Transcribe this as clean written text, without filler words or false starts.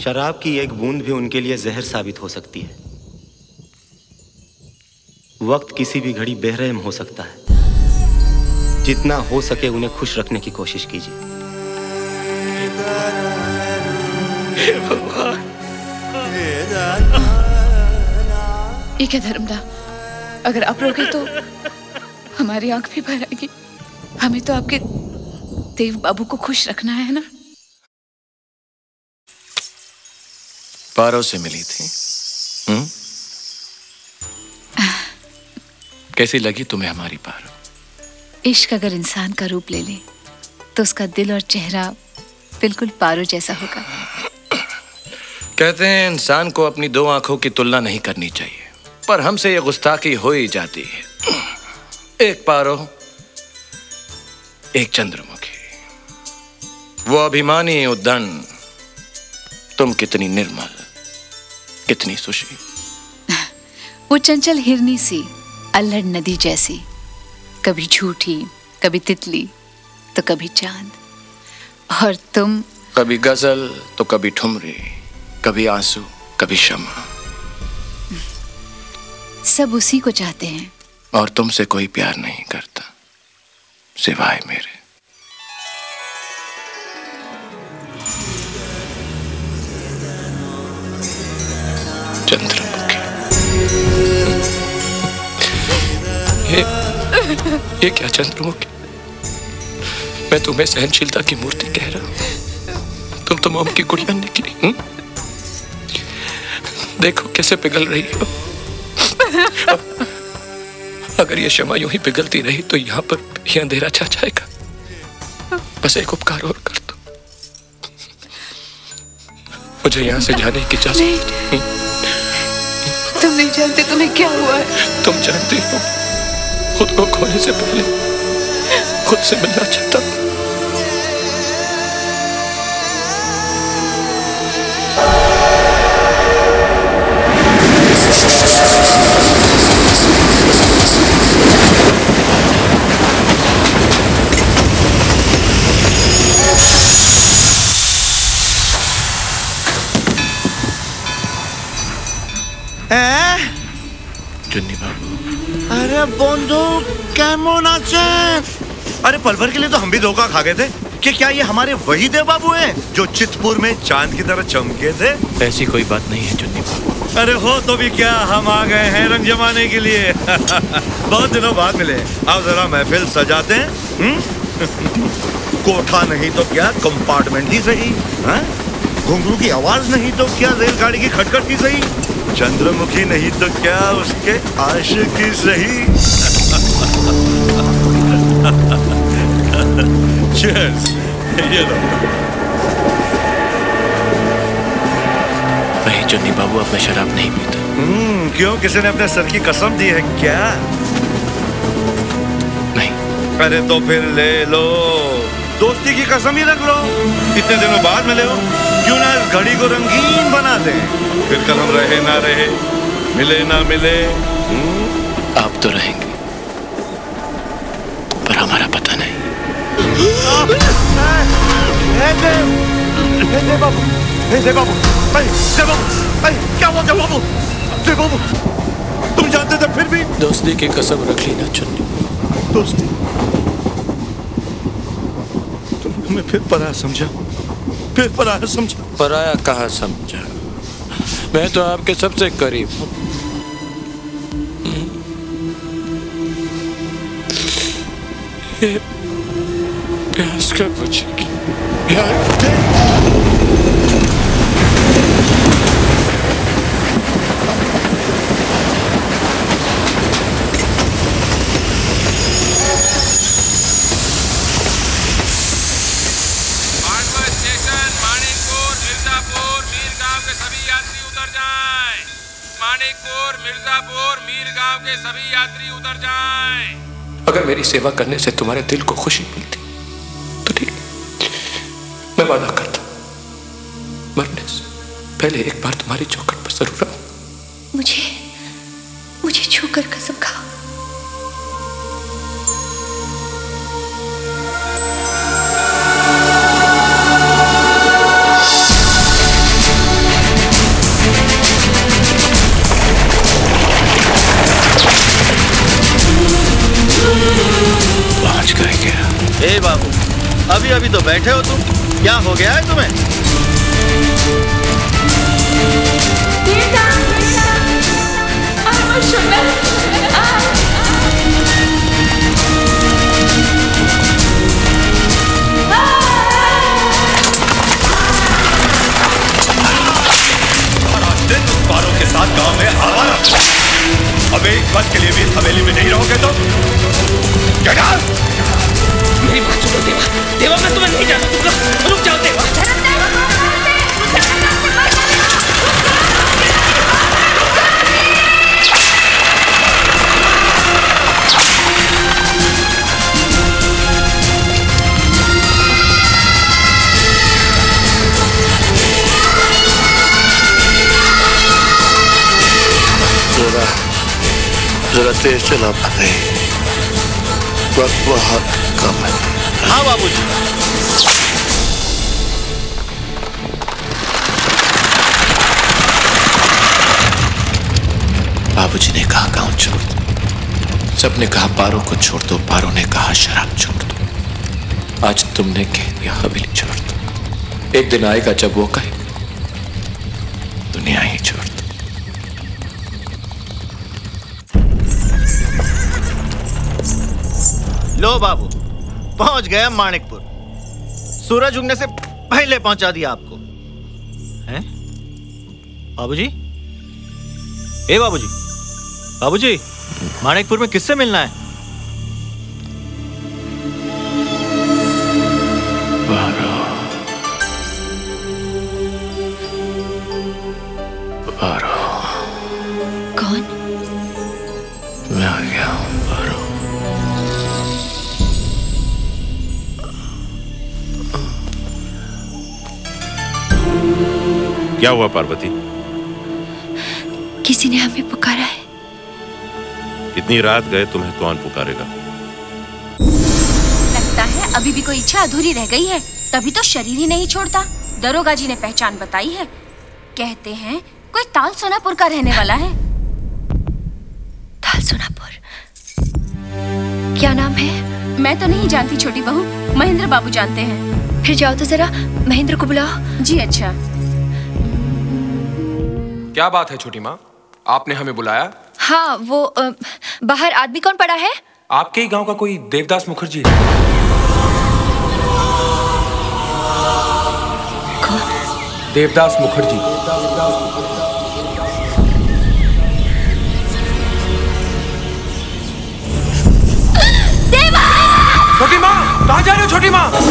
शराब की एक बूंद भी उनके लिए जहर साबित हो सकती है। वक्त किसी भी घड़ी बेरहम हो सकता है। जितना हो सके उन्हें खुश रखने की कोशिश कीजिए। ये क्या धर्मदा, अगर आप रोके तो हमारी आंख भी भर आएगी। हमें तो आपके देव बाबू को खुश रखना है ना। पारो से मिली थी। कैसी लगी तुम्हें हमारी पारो? इश्क अगर इंसान का रूप ले ले तो उसका दिल और चेहरा बिल्कुल पारो जैसा होगा। कहते हैं इंसान को अपनी दो आंखों की तुलना नहीं करनी चाहिए, पर हमसे ये गुस्ताखी हो ही जाती है। एक पारो, एक चंद्रमुखी। वो अभिमानी उद्दंड, तुम कितनी निर्मल, कितनी सुशील। वो चंचल हिरनी सी, अल्हड़ नदी जैसी, कभी झूठी, कभी तितली तो कभी चांद। और तुम कभी गजल तो कभी ठुमरी, कभी आंसू, कभी शम्मा। सब उसी को चाहते हैं। और तुमसे कोई प्यार नहीं करता सिवाय मेरे। चंद्रमुखी। ये क्या चंद्रमुखी? मैं तुम्हें सहनशीलता की मूर्ति कह रहा हूं, तुम तो मोम की गुड़िया निकली। देखो कैसे पिघल रही हो। अगर ये शमा यूं ही पिघलती रही तो यहाँ पर ये अंधेरा छा जाएगा। बस एक उपकार और कर दो, मुझे यहाँ से जाने की इजाजत। तुम नहीं जानते तुम्हें क्या हुआ है। तुम जानती हो, खुद को खोने से पहले खुद से मिलना चाहता हूँ। चुन्नी बाबू। अरे बंधु केमन आছেন? अरे पल भर के लिए तो हम भी धोखा खा गए थे कि क्या ये हमारे वही देव बाबू हैं जो चितपुर में चांद की तरह चमके थे। ऐसी कोई बात नहीं है चुन्नी बाबू। अरे हो तो भी क्या, हम आ गए हैं रंग जमाने के लिए। बहुत दिनों बाद मिले। आओ जरा महफिल सजाते हैं। कोठा नहीं तो क्या कंपार्टमेंट ही सही, घुंघरू की आवाज नहीं तो क्या रेलगाड़ी की खटखट ही सही, चंद्रमुखी नहीं तो क्या उसके आशिक ही सही। Cheers. ये लो। नहीं चुन्नी बाबू, अब मैं शराब नहीं पीता। क्यों, किसी ने अपने सर की कसम दी है क्या? नहीं। अरे तो फिर ले लो, दोस्ती की कसम ही रख लो। इतने दिनों बाद मिले हो, क्यों ना इस घड़ी को रंगीन बना दे। फिर कल हम रहे ना रहे, मिले ना मिले। आप तो रहेंगे, पर हमारा पता नहीं। देव बाबू, देव बाबू, देव बाबू, क्या हुआ देव बाबू? देव बाबू, तुम जानते थे फिर भी? दोस्ती की कसम रख ली ना चुन्नी। दोस्ती? तुमने हमें फिर पराया समझा, फिर पराया समझा। पराया कहाँ समझा, मैं तो आपके सबसे करीब हूँ। ये प्यास का पूछेगी मानिकपुर, मिर्जापुर, मीरगांव के सभी यात्री उतर जाएं। अगर मेरी सेवा करने से तुम्हारे दिल को खुशी मिलती तो ठीक, मैं वादा करता मरने से पहले एक बार तुम्हारी चौखट पर जरूर आऊं। मुझे छूकर कसम खाओ। अभी अभी तो बैठे हो तुम, क्या हो गया है तुम्हें? दिन उस पारों के साथ गांव में आवारा। अब एक पल के लिए भी इस हवेली में नहीं रहोगे तो Get out! मेरी बात सुनो देवा, देवा मैं तुम्हें नहीं जाने दूंगा, रुक जाओ देवा। जरा तेज चला पाते, वक्त बहुत कम है। हाँ बाबूजी। बाबूजी ने कहा गांव छोड़ दो, सबने कहा पारों को छोड़ दो, पारों ने कहा शराब छोड़ दो। आज तुमने कह दिया हवेली छोड़ दो। एक दिन आएगा जब वो कहे दुनिया ही छोड़ दो। लो बाबू, पहुंच गए माणिकपुर। सूरज उगने से पहले पहुंचा दिया आपको। हैं? बाबूजी? ए बाबूजी, बाबूजी, माणिकपुर में किससे मिलना है? कौन? मैं आ गया हूं पारो। क्या हुआ पार्वती? किसी ने हमें पुकारा है। इतनी रात गए, तुम्हें कौन पुकारेगा? लगता है अभी भी कोई इच्छा अधूरी रह गई है, तभी तो शरीर ही नहीं छोड़ता। दरोगा जी ने पहचान बताई है, कहते हैं कोई ताल सोनापुर का रहने वाला है। ताल सोनापुर? क्या नाम है? मैं तो नहीं जानती छोटी बहू, महेंद्र बाबू जानते हैं। फिर जाओ तो जरा महेंद्र को बुलाओ। जी अच्छा। क्या बात है छोटी माँ, आपने हमें बुलाया? हाँ, वो बाहर आदमी कौन पड़ा है? आपके ही गांव का कोई देवदास मुखर्जी है। कौन? देवदास मुखर्जी। देवा! छोटी माँ, कहाँ जा रहे हो छोटी माँ?